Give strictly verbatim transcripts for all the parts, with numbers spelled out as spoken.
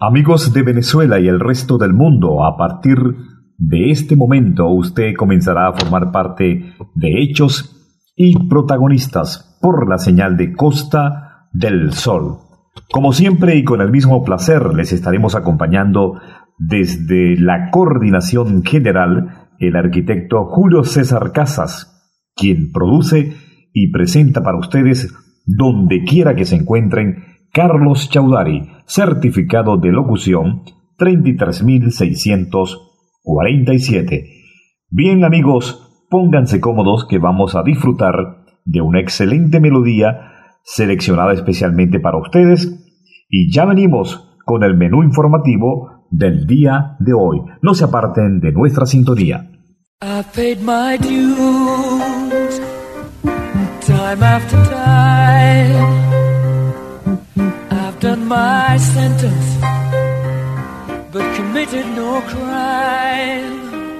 Amigos de Venezuela y el resto del mundo, a partir de este momento usted comenzará a formar parte de hechos y protagonistas por la señal de Costa del Sol. Como siempre y con el mismo placer les estaremos acompañando desde la coordinación general el arquitecto Julio César Casas, quien produce y presenta para ustedes donde quiera que se encuentren Carlos Chaudhary, certificado de locución treinta y tres mil seiscientos cuarenta y siete. Bien amigos, pónganse cómodos que vamos a disfrutar de una excelente melodía seleccionada especialmente para ustedes y ya venimos con el menú informativo del día de hoy. No se aparten de nuestra sintonía. I paid my dues, time after time. I've done my sentence, but committed no crime.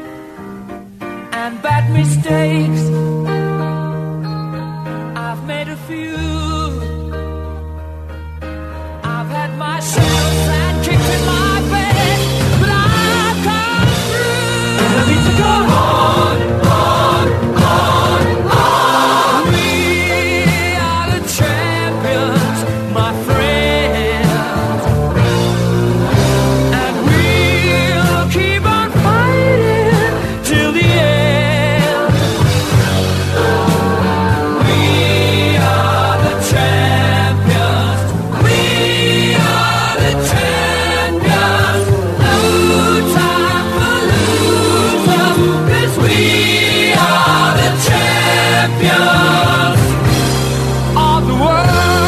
And bad mistakes, I've made a few. I've had my share of sad kicks in my bed, but I've come through. And I need to go on, on, on, on. We are the champions, my friends, and we'll keep on fighting till the end. We are the champions, we are the champions. No time for losers, 'cause we are the champions of the world.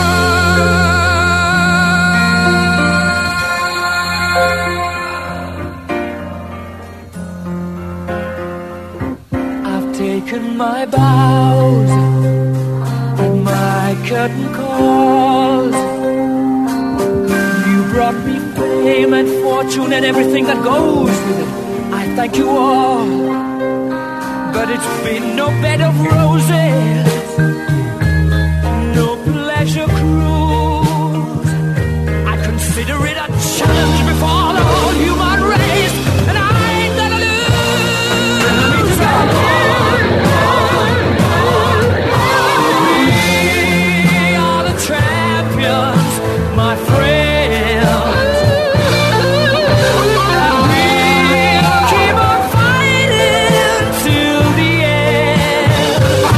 I've taken my bows and my curtain calls. You brought me fame and fortune and everything that goes with it. I thank you all, but it's been no bed of roses, no pleasure cruise. I consider it a challenge before the whole human race, and I ain't gonna lose. Let me just go on, on, on, on. We are the champions, my friends, and we'll keep on fighting till the end.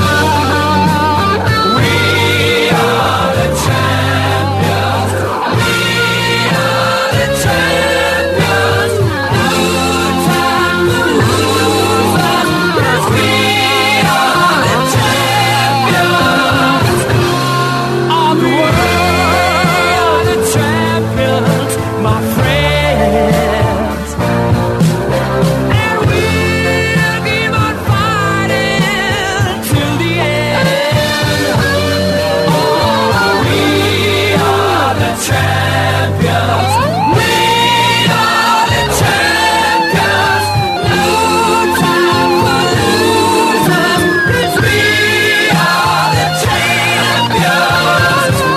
We are the champions, we are the champions. No time for losers, 'cause we are the champions of the world, the champions, my friends, and we'll keep on fighting till the end. Oh, we are the champions, we are the champions. No time for losers, 'cause we are the champions.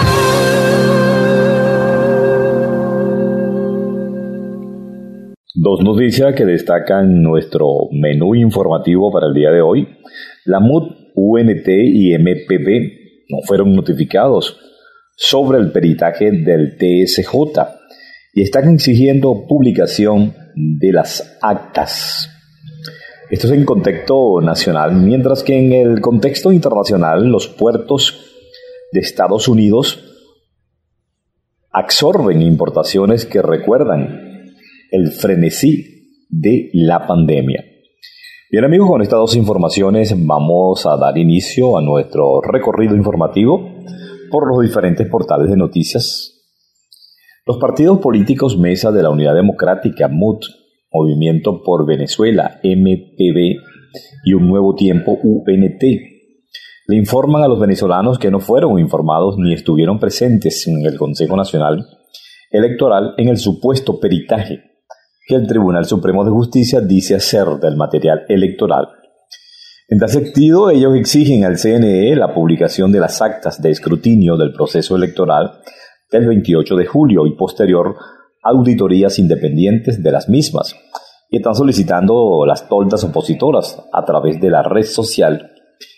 Dos noticias que destacan nuestro menú informativo para el día de hoy. La M U D, U N T y M P B no fueron notificados sobre el peritaje del T S J y están exigiendo publicación de las actas. Esto es en contexto nacional, mientras que en el contexto internacional los puertos de Estados Unidos absorben importaciones que recuerdan el frenesí de la pandemia. Bien amigos, con estas dos informaciones vamos a dar inicio a nuestro recorrido informativo por los diferentes portales de noticias. Los partidos políticos Mesa de la Unidad Democrática, M U D, Movimiento por Venezuela, M P B y Un Nuevo Tiempo, U N T, le informan a los venezolanos que no fueron informados ni estuvieron presentes en el Consejo Nacional Electoral en el supuesto peritaje que el Tribunal Supremo de Justicia dice hacer del material electoral. En tal sentido, ellos exigen al C N E la publicación de las actas de escrutinio del proceso electoral del veintiocho de julio y posterior auditorías independientes de las mismas y están solicitando las toldas opositoras a través de la red social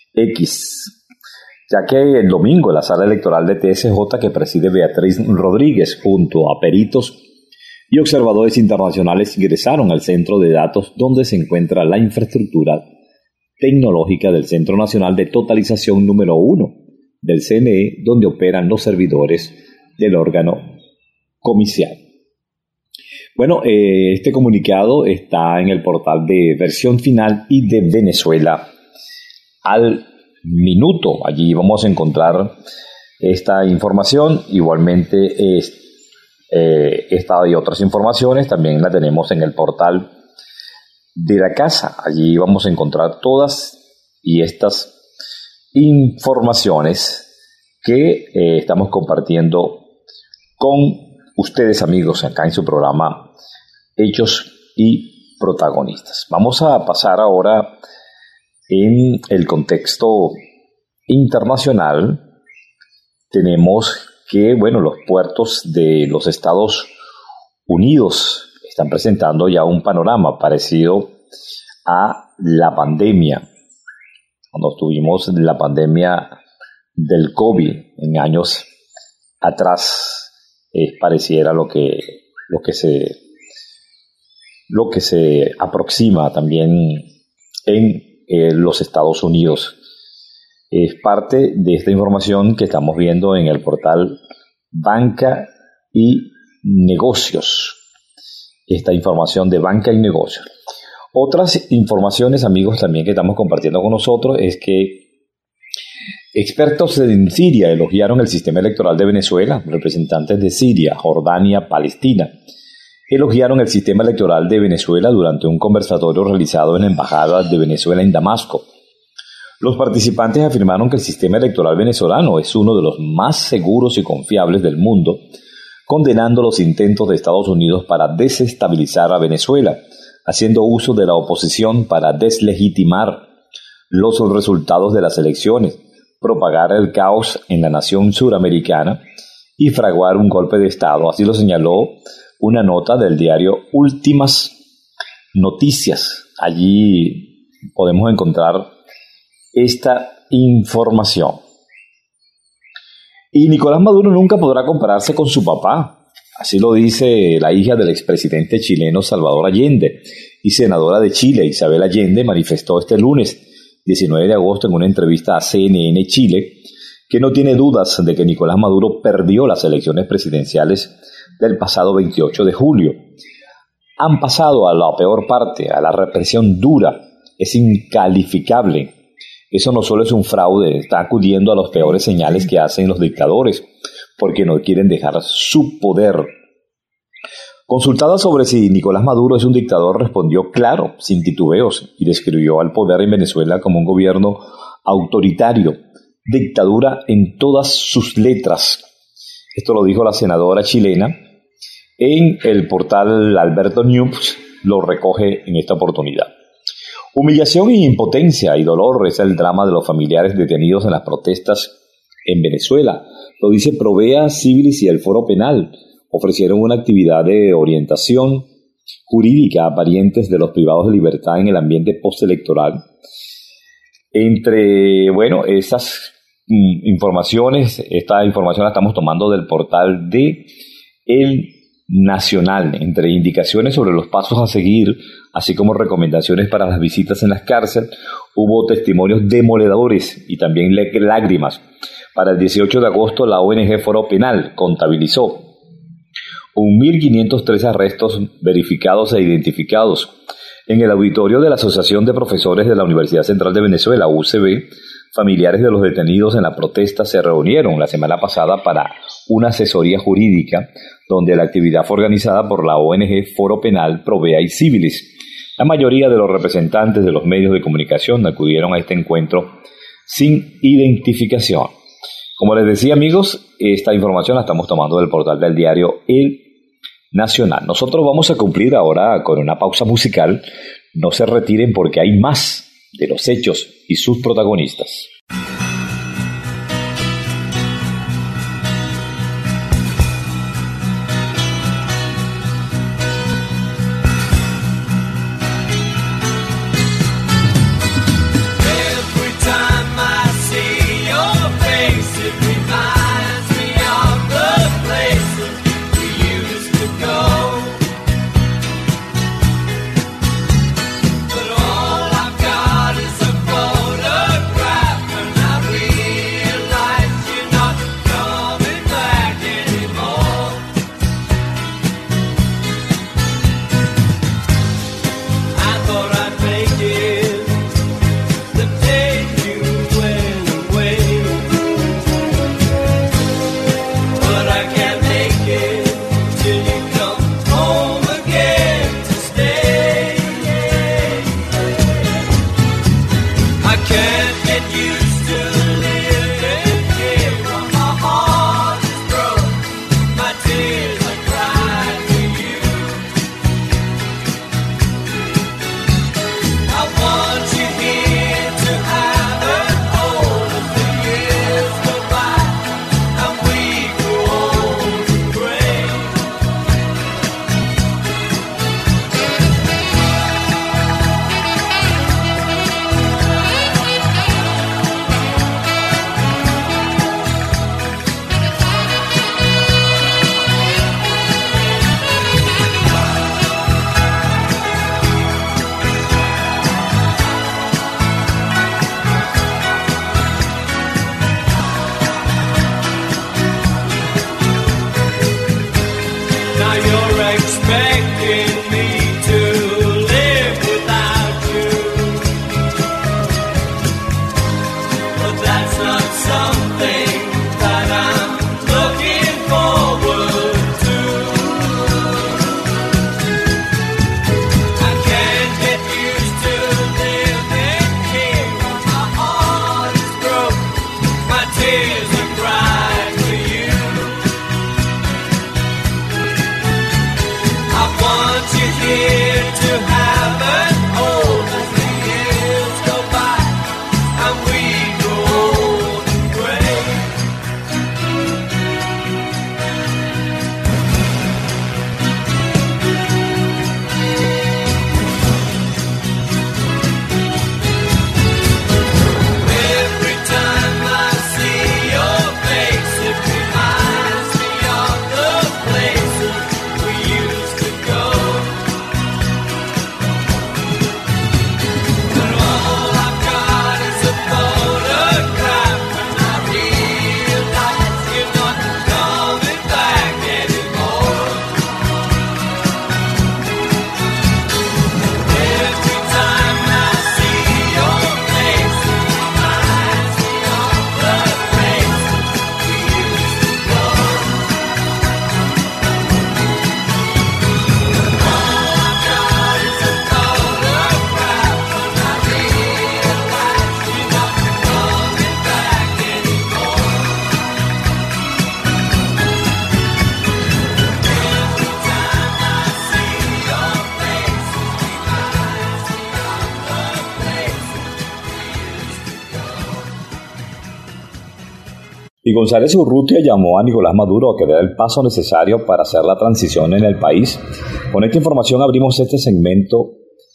X, ya que el domingo la sala electoral de T S J que preside Beatriz Rodríguez junto a peritos y observadores internacionales ingresaron al centro de datos donde se encuentra la infraestructura tecnológica del Centro Nacional de Totalización número uno del C N E, donde operan los servidores del órgano comicial. Bueno, eh, este comunicado está en el portal de Versión Final y de Venezuela al minuto. Allí vamos a encontrar esta información. Igualmente, es, eh, esta y otras informaciones también la tenemos en el portal de la casa. Allí vamos a encontrar todas y estas informaciones que eh, estamos compartiendo con ustedes, amigos, acá en su programa Hechos y Protagonistas. Vamos a pasar ahora en el contexto internacional. Tenemos que, bueno, los puertos de los Estados Unidos están presentando ya un panorama parecido a la pandemia. Cuando tuvimos la pandemia del COVID en años atrás, eh, pareciera lo que, lo que se, lo que se aproxima también en eh, los Estados Unidos. Es parte de esta información que estamos viendo en el portal Banca y Negocios. Esta información de Banca y Negocios. Otras informaciones, amigos, también que estamos compartiendo con nosotros es que expertos en Siria elogiaron el sistema electoral de Venezuela. Representantes de Siria, Jordania, Palestina elogiaron el sistema electoral de Venezuela durante un conversatorio realizado en la Embajada de Venezuela en Damasco. Los participantes afirmaron que el sistema electoral venezolano es uno de los más seguros y confiables del mundo, condenando los intentos de Estados Unidos para desestabilizar a Venezuela, haciendo uso de la oposición para deslegitimar los resultados de las elecciones, propagar el caos en la nación suramericana y fraguar un golpe de Estado. Así lo señaló una nota del diario Últimas Noticias. Allí podemos encontrar esta información. Y Nicolás Maduro nunca podrá compararse con su papá. Así lo dice la hija del expresidente chileno Salvador Allende y senadora de Chile, Isabel Allende, manifestó este lunes diecinueve de agosto en una entrevista a C N N Chile que no tiene dudas de que Nicolás Maduro perdió las elecciones presidenciales del pasado veintiocho de julio. Han pasado a la peor parte, a la represión dura. Es incalificable. Eso no solo es un fraude, está acudiendo a los peores señales que hacen los dictadores, porque no quieren dejar su poder. Consultada sobre si Nicolás Maduro es un dictador, respondió claro, sin titubeos, y describió al poder en Venezuela como un gobierno autoritario, dictadura en todas sus letras. Esto lo dijo la senadora chilena. En el portal Alberto News lo recoge en esta oportunidad. Humillación y impotencia y dolor es el drama de los familiares detenidos en las protestas en Venezuela. Lo dice Provea Civilis y el Foro Penal. Ofrecieron una actividad de orientación jurídica a parientes de los privados de libertad en el ambiente postelectoral. Entre, bueno, esas mm, informaciones, esta información la estamos tomando del portal de El Nacional, entre indicaciones sobre los pasos a seguir, así como recomendaciones para las visitas en las cárceles, hubo testimonios demoledores y también lágrimas. Para el dieciocho de agosto, la O N G Foro Penal contabilizó mil quinientos tres arrestos verificados e identificados. En el auditorio de la Asociación de Profesores de la Universidad Central de Venezuela, U C B, familiares de los detenidos en la protesta se reunieron la semana pasada para una asesoría jurídica, donde la actividad fue organizada por la O N G Foro Penal, Provea y Civilis. La mayoría de los representantes de los medios de comunicación acudieron a este encuentro sin identificación. Como les decía, amigos, esta información la estamos tomando del portal del diario El Nacional. Nosotros vamos a cumplir ahora con una pausa musical. No se retiren porque hay más de los hechos y sus protagonistas. Y González Urrutia llamó a Nicolás Maduro a que dé el paso necesario para hacer la transición en el país. Con esta información abrimos este segmento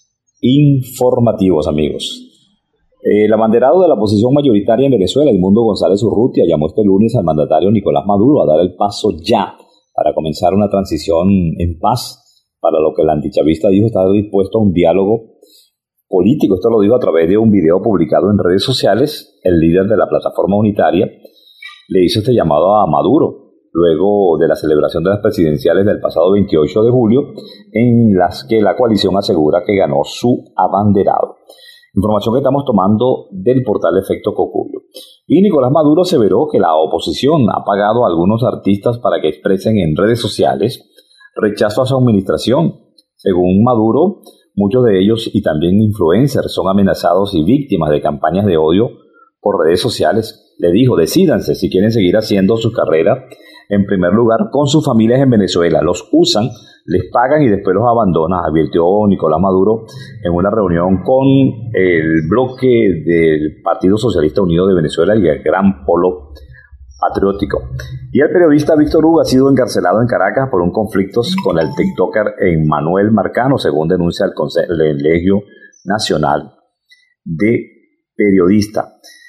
informativos, amigos. El abanderado de la oposición mayoritaria en Venezuela, Edmundo González Urrutia, llamó este lunes al mandatario Nicolás Maduro a dar el paso ya para comenzar una transición en paz, para lo que el antichavista dijo estar dispuesto a un diálogo político. Esto lo dijo a través de un video publicado en redes sociales. El líder de la plataforma unitaria le hizo este llamado a Maduro, luego de la celebración de las presidenciales del pasado veintiocho de julio, en las que la coalición asegura que ganó su abanderado. Información que estamos tomando del portal Efecto Cocuyo. Y Nicolás Maduro aseveró que la oposición ha pagado a algunos artistas para que expresen en redes sociales rechazo a su administración. Según Maduro, muchos de ellos y también influencers son amenazados y víctimas de campañas de odio por redes sociales. Le dijo, decídanse si quieren seguir haciendo su carrera, en primer lugar, con sus familias en Venezuela. Los usan, les pagan y después los abandonan, advirtió Nicolás Maduro en una reunión con el bloque del Partido Socialista Unido de Venezuela y el Gran Polo Patriótico. Y el periodista Víctor Hugo ha sido encarcelado en Caracas por un conflicto con el tiktoker Emmanuel Marcano, según denuncia el Colegio Nacional de Periodistas.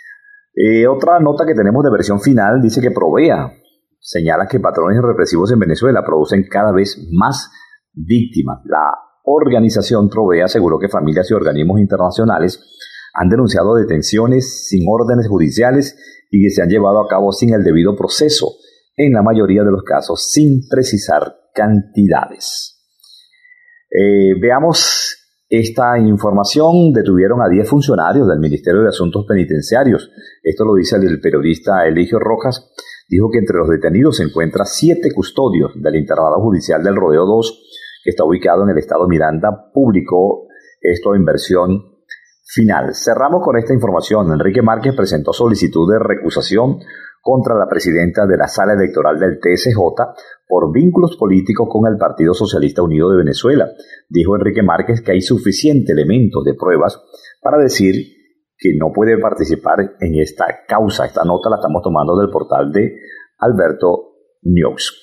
Eh, otra nota que tenemos de versión final dice que Provea señala que patrones represivos en Venezuela producen cada vez más víctimas. La organización Provea aseguró que familias y organismos internacionales han denunciado detenciones sin órdenes judiciales y que se han llevado a cabo sin el debido proceso, en la mayoría de los casos sin precisar cantidades. Eh, veamos esta información. Detuvieron a diez funcionarios del Ministerio de Asuntos Penitenciarios. Esto lo dice el periodista Eligio Rojas. Dijo que entre los detenidos se encuentra siete custodios del internado judicial del Rodeo dos, que está ubicado en el estado Miranda. Publicó esto en versión final. Cerramos con esta información. Enrique Márquez presentó solicitud de recusación contra la presidenta de la Sala Electoral del T S J por vínculos políticos con el Partido Socialista Unido de Venezuela. Dijo Enrique Márquez que hay suficiente elementos de pruebas para decir que no puede participar en esta causa. Esta nota la estamos tomando del portal de Alberto News.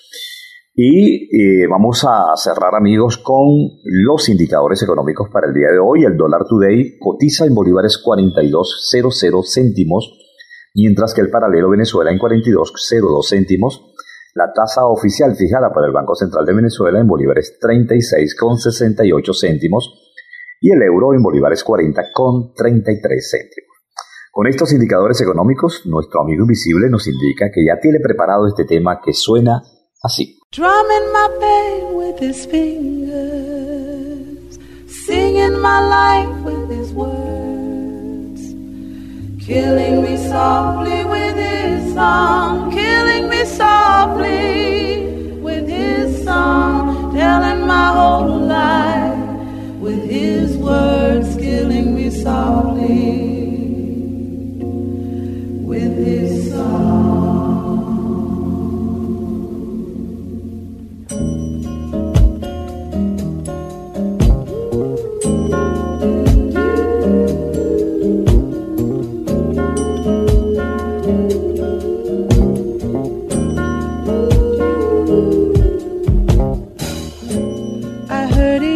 Y eh, vamos a cerrar, amigos, con los indicadores económicos para el día de hoy. El dólar today cotiza en bolívares cuarenta y dos coma cero cero céntimos, mientras que el paralelo Venezuela en cuarenta y dos coma cero dos céntimos. La tasa oficial fijada por el Banco Central de Venezuela en bolívares treinta y seis coma sesenta y ocho céntimos y el euro en bolívares cuarenta coma treinta y tres céntimos. Con estos indicadores económicos, nuestro amigo invisible nos indica que ya tiene preparado este tema que suena así. Drumming my pain with his fingers, singing my life with his words, killing me softly with his song, killing me softly with his song, telling my whole life with his words, killing me softly with his song.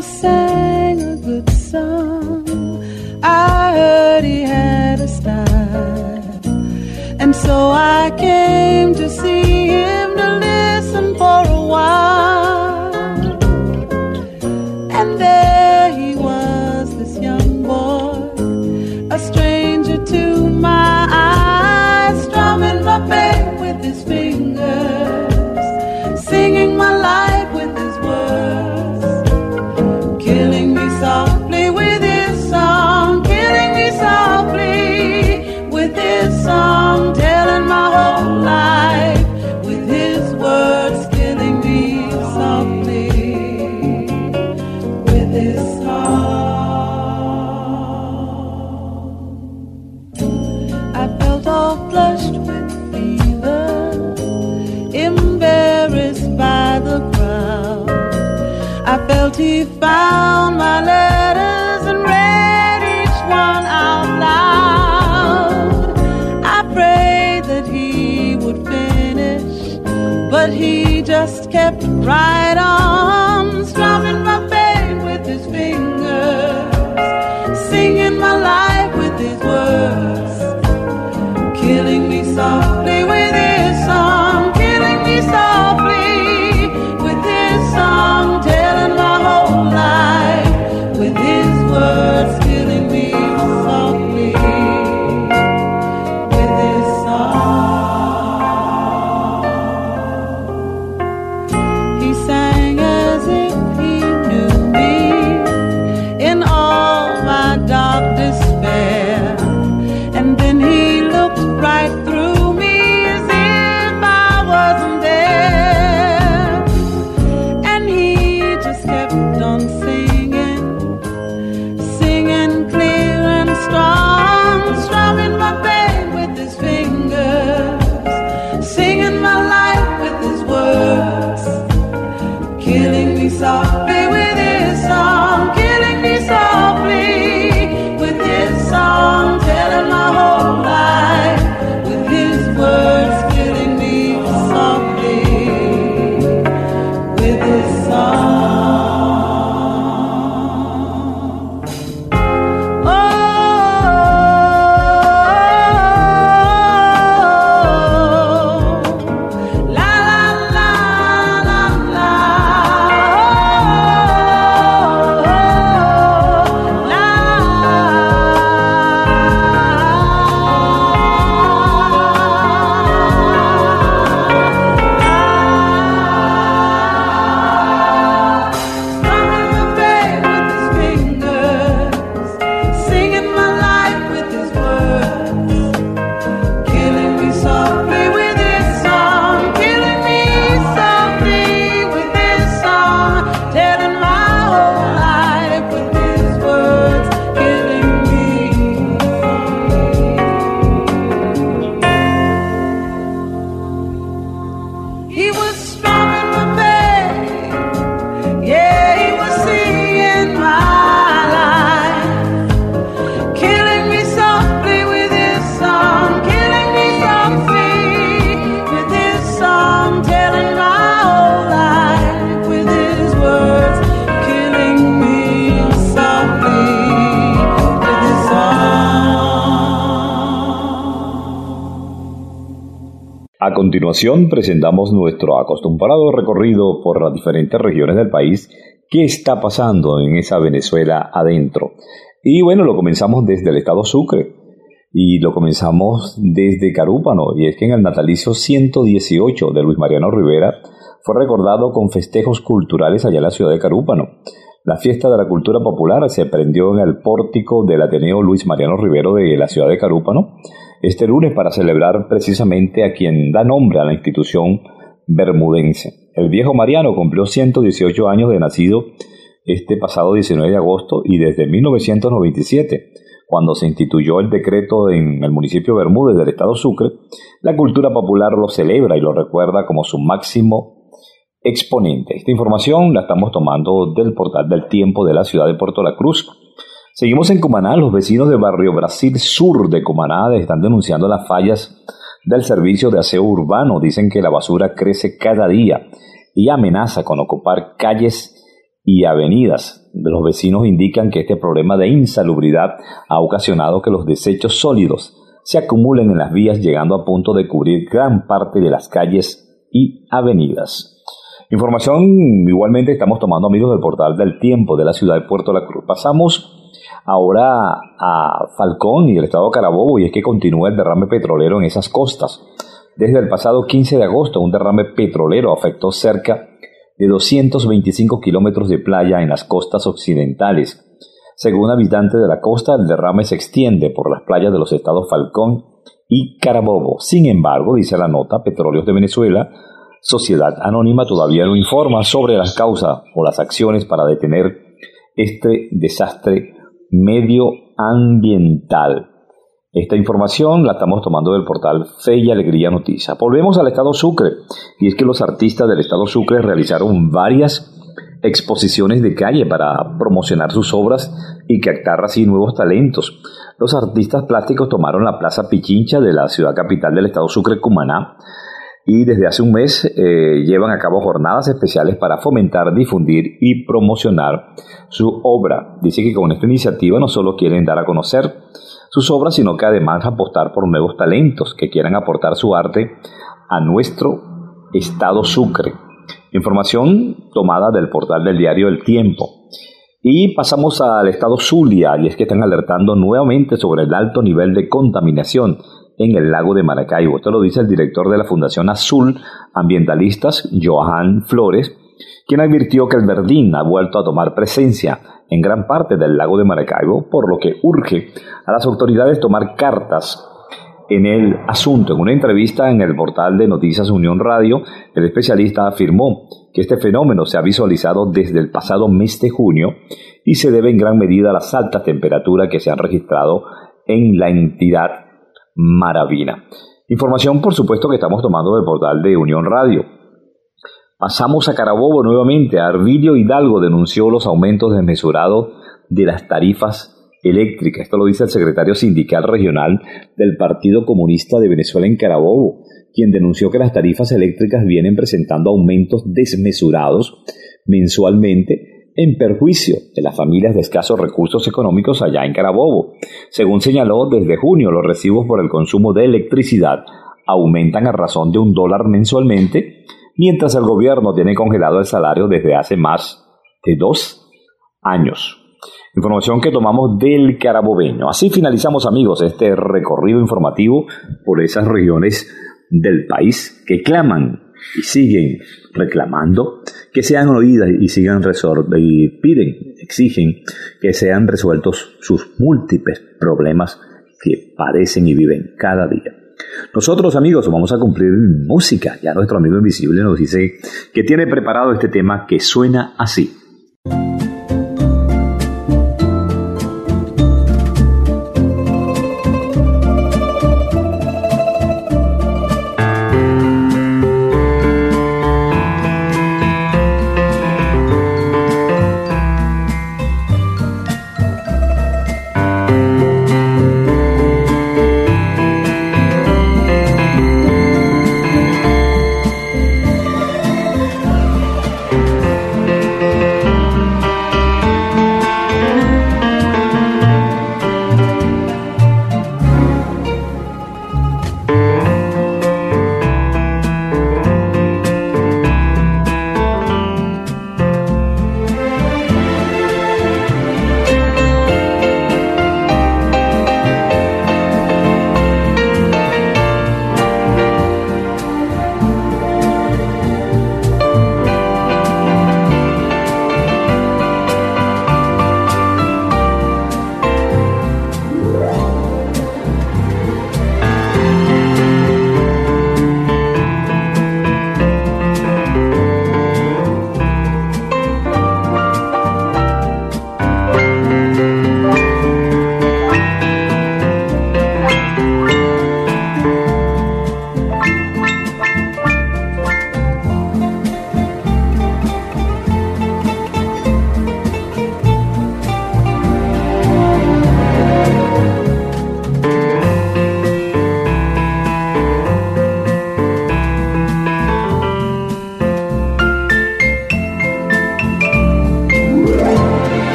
he sang a good song. I heard he had a style, and so I came to see him to listen for a while. And there he was, this young boy, a stranger to my eyes, strumming my bass with his fingers, singing my life with his words, killing me softly with his song, killing me softly with his song, telling my whole life with his words, killing me softly with his song. I felt all flushed with fever, embarrassed by the crowd. I felt he found my letters and read each one out loud. I prayed that he would finish, but he just kept right on, strumming my pain with his fingers, singing my life with his words, killing me softly with his song, killing me softly with his song, telling my whole life with his words, killing me softly with his song. He sang as if he knew me in all my dark despair, and then he looked right through me as if I wasn't there, and he just kept on singing, singing clear and strong, strumming my pain with his fingers, singing my life with his words, killing me softly with his song, killing me softly with his song, telling my whole life with his words, killing me softly with his song. Oh, la la la la la, oh, la. Strumming my pain with his fingers, singing my life with his words, killing me softly with his song, killing me softly with his song, telling my whole life with his words, killing me softly. He was strumming my pain, yeah, he was singing my life, killing me softly with his song, killing me softly with his song, telling my whole life with his words, killing me softly with his song. A continuación presentamos nuestro acostumbrado recorrido por las diferentes regiones del país. ¿Qué está pasando en esa Venezuela adentro? Y bueno, lo comenzamos desde el estado Sucre y lo comenzamos desde Carúpano, y es que en el natalicio ciento dieciocho de Luis Mariano Rivera fue recordado con festejos culturales allá en la ciudad de Carúpano. La fiesta de la cultura popular se prendió en el pórtico del Ateneo Luis Mariano Rivera de la ciudad de Carúpano este lunes para celebrar precisamente a quien da nombre a la institución bermudense. El viejo Mariano cumplió ciento dieciocho años de nacido este pasado diecinueve de agosto, y desde mil novecientos noventa y siete, cuando se instituyó el decreto en el municipio de Bermúdez del estado Sucre, la cultura popular lo celebra y lo recuerda como su máximo exponente. Esta información la estamos tomando del portal del Tiempo de la ciudad de Puerto La Cruz. Seguimos en Cumaná. Los vecinos de Barrio Brasil Sur de Cumaná están denunciando las fallas del servicio de aseo urbano. Dicen que la basura crece cada día y amenaza con ocupar calles y avenidas. Los vecinos indican que este problema de insalubridad ha ocasionado que los desechos sólidos se acumulen en las vías, llegando a punto de cubrir gran parte de las calles y avenidas. Información igualmente estamos tomando, amigos, del portal del Tiempo de la ciudad de Puerto La Cruz. Pasamos ahora a Falcón y el estado Carabobo, y es que continúa el derrame petrolero en esas costas. Desde el pasado quince de agosto, un derrame petrolero afectó cerca de doscientos veinticinco kilómetros de playa en las costas occidentales. Según habitantes de la costa, el derrame se extiende por las playas de los estados Falcón y Carabobo. Sin embargo, dice la nota, Petróleos de Venezuela, Sociedad Anónima, todavía no informa sobre las causas o las acciones para detener este desastre medioambiental. Esta información la estamos tomando del portal Fe y Alegría Noticias. Volvemos al estado Sucre, y es que los artistas del estado Sucre realizaron varias exposiciones de calle para promocionar sus obras y captar así nuevos talentos. Los artistas plásticos tomaron la Plaza Pichincha de la ciudad capital del estado Sucre, Cumaná, y desde hace un mes eh, llevan a cabo jornadas especiales para fomentar, difundir y promocionar su obra. Dice que con esta iniciativa no solo quieren dar a conocer sus obras, sino que además apostar por nuevos talentos que quieran aportar su arte a nuestro estado Sucre. Información tomada del portal del diario El Tiempo. Y pasamos al estado Zulia, y es que están alertando nuevamente sobre el alto nivel de contaminación en el lago de Maracaibo. Esto lo dice el director de la Fundación Azul Ambientalistas, Johan Flores, quien advirtió que el verdín ha vuelto a tomar presencia en gran parte del lago de Maracaibo, por lo que urge a las autoridades tomar cartas en el asunto. En una entrevista en el portal de Noticias Unión Radio, el especialista afirmó que este fenómeno se ha visualizado desde el pasado mes de junio y se debe en gran medida a las altas temperaturas que se han registrado en la entidad maravina. Información, por supuesto, que estamos tomando del portal de Unión Radio. Pasamos a Carabobo nuevamente. Arvilio Hidalgo denunció los aumentos desmesurados de las tarifas eléctrica. Esto lo dice el secretario sindical regional del Partido Comunista de Venezuela en Carabobo, quien denunció que las tarifas eléctricas vienen presentando aumentos desmesurados mensualmente en perjuicio de las familias de escasos recursos económicos allá en Carabobo. Según señaló, desde junio los recibos por el consumo de electricidad aumentan a razón de un dólar mensualmente, mientras el gobierno tiene congelado el salario desde hace más de dos años. Información que tomamos del carabobeño. Así finalizamos, amigos, este recorrido informativo por esas regiones del país que claman y siguen reclamando que sean oídas y sigan resueltas, y piden, exigen que sean resueltos sus múltiples problemas que padecen y viven cada día. Nosotros, amigos, vamos a cumplir música. Ya nuestro amigo invisible nos dice que tiene preparado este tema que suena así.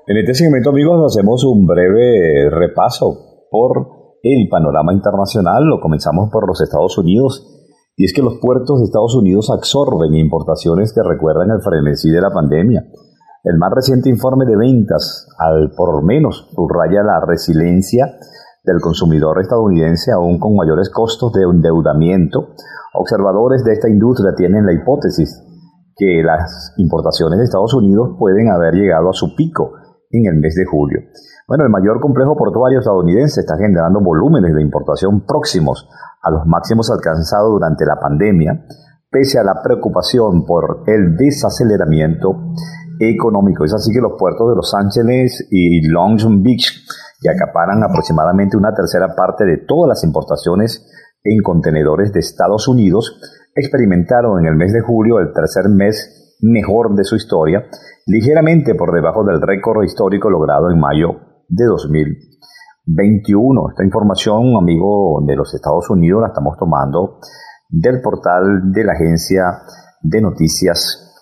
En este segmento, amigos, hacemos un breve repaso por el panorama internacional. Lo comenzamos por los Estados Unidos. Y es que los puertos de Estados Unidos absorben importaciones que recuerdan el frenesí de la pandemia. El más reciente informe de ventas, al por menos, subraya la resiliencia del consumidor estadounidense, aún con mayores costos de endeudamiento. Observadores de esta industria tienen la hipótesis que las importaciones de Estados Unidos pueden haber llegado a su pico en el mes de julio. Bueno, el mayor complejo portuario estadounidense está generando volúmenes de importación próximos a los máximos alcanzados durante la pandemia, pese a la preocupación por el desaceleramiento económico. Es así que los puertos de Los Ángeles y Long Beach, que acaparan aproximadamente una tercera parte de todas las importaciones en contenedores de Estados Unidos, experimentaron en el mes de julio el tercer mes mejor de su historia, ligeramente por debajo del récord histórico logrado en mayo de dos mil veintiuno. Esta información, amigo, de los Estados Unidos la estamos tomando del portal de la agencia de noticias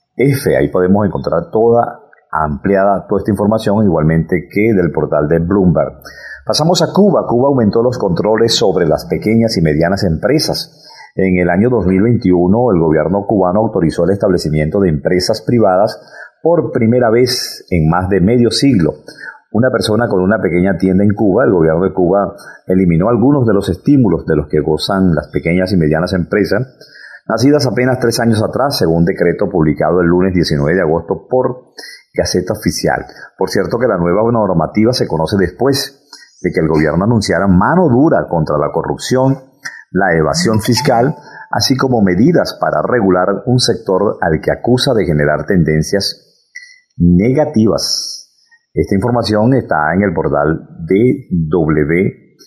F. Ahí podemos encontrar toda ampliada toda esta información, igualmente que del portal de Bloomberg. Pasamos a Cuba. Cuba aumentó los controles sobre las pequeñas y medianas empresas. En el año dos mil veintiuno, el gobierno cubano autorizó el establecimiento de empresas privadas por primera vez en más de medio siglo. Una persona con una pequeña tienda en Cuba, el gobierno de Cuba eliminó algunos de los estímulos de los que gozan las pequeñas y medianas empresas, nacidas apenas tres años atrás, según decreto publicado el lunes diecinueve de agosto por Gaceta Oficial. Por cierto que la nueva normativa se conoce después de que el gobierno anunciara mano dura contra la corrupción, la evasión fiscal, así como medidas para regular un sector al que acusa de generar tendencias negativas. Esta información está en el portal de W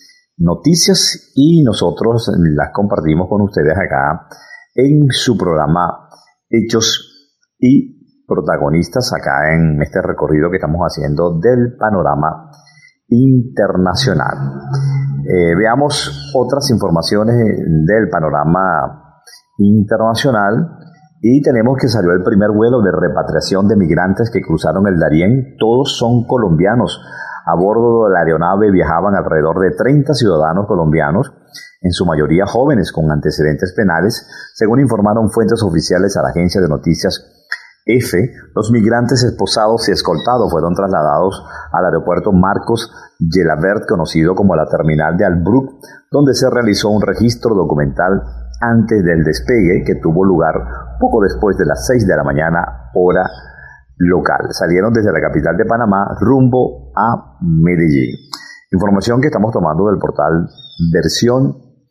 Noticias y nosotros las compartimos con ustedes acá en su programa Hechos y Protagonistas, acá en este recorrido que estamos haciendo del panorama internacional. Eh, veamos otras informaciones del panorama internacional. Y tenemos que salió el primer vuelo de repatriación de migrantes que cruzaron el Darién. Todos son colombianos. A bordo de la aeronave viajaban alrededor de treinta ciudadanos colombianos, en su mayoría jóvenes con antecedentes penales, según informaron fuentes oficiales a la agencia de noticias F. Los migrantes esposados y escoltados fueron trasladados al aeropuerto Marcos Gelabert, conocido como la terminal de Albrook, donde se realizó un registro documental antes del despegue que tuvo lugar poco después de las seis de la mañana, hora local. Salieron desde la capital de Panamá rumbo a Medellín. Información que estamos tomando del portal Versión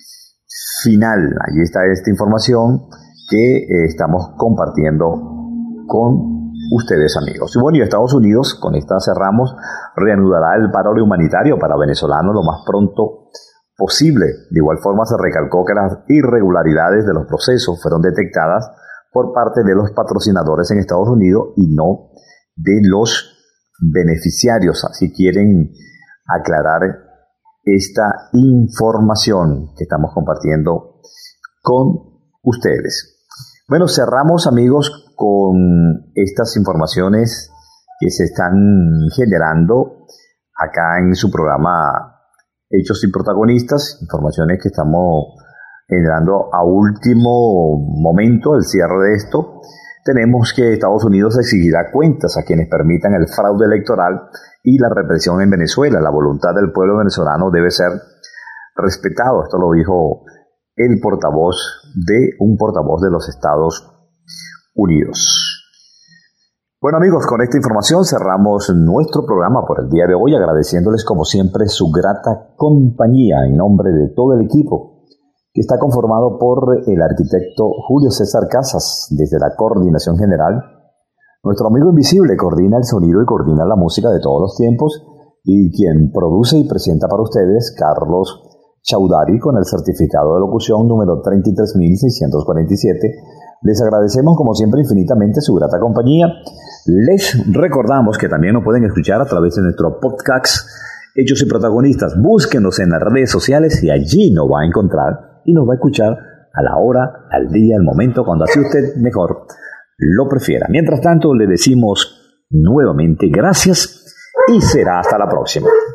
Final. Allí está esta información que eh, estamos compartiendo con ustedes, amigos. Y bueno, y Estados Unidos, con esta cerramos, reanudará el paro humanitario para venezolanos lo más pronto posible. De igual forma, se recalcó que las irregularidades de los procesos fueron detectadas por parte de los patrocinadores en Estados Unidos y no de los beneficiarios. Así quieren aclarar esta información que estamos compartiendo con ustedes. Bueno, cerramos, amigos, con estas informaciones que se están generando acá en su programa Hechos y Protagonistas, informaciones que estamos generando a último momento, el cierre de esto. Tenemos que Estados Unidos exigirá cuentas a quienes permitan el fraude electoral y la represión en Venezuela. La voluntad del pueblo venezolano debe ser respetado. Esto lo dijo el portavoz de un portavoz de los Estados Unidos. Bueno, amigos, con esta información cerramos nuestro programa por el día de hoy, agradeciéndoles como siempre su grata compañía en nombre de todo el equipo que está conformado por el arquitecto Julio César Casas desde la coordinación general. Nuestro amigo invisible coordina el sonido y coordina la música de todos los tiempos, y quien produce y presenta para ustedes, Carlos Chaudari, con el certificado de locución número treinta y tres mil seiscientos cuarenta y siete. Les agradecemos como siempre infinitamente su grata compañía. Les recordamos que también nos pueden escuchar a través de nuestro podcast Hechos y Protagonistas. Búsquenos en las redes sociales y allí nos va a encontrar y nos va a escuchar a la hora, al día, al momento, cuando así usted mejor lo prefiera. Mientras tanto, le decimos Nuevamente, gracias y será hasta la próxima.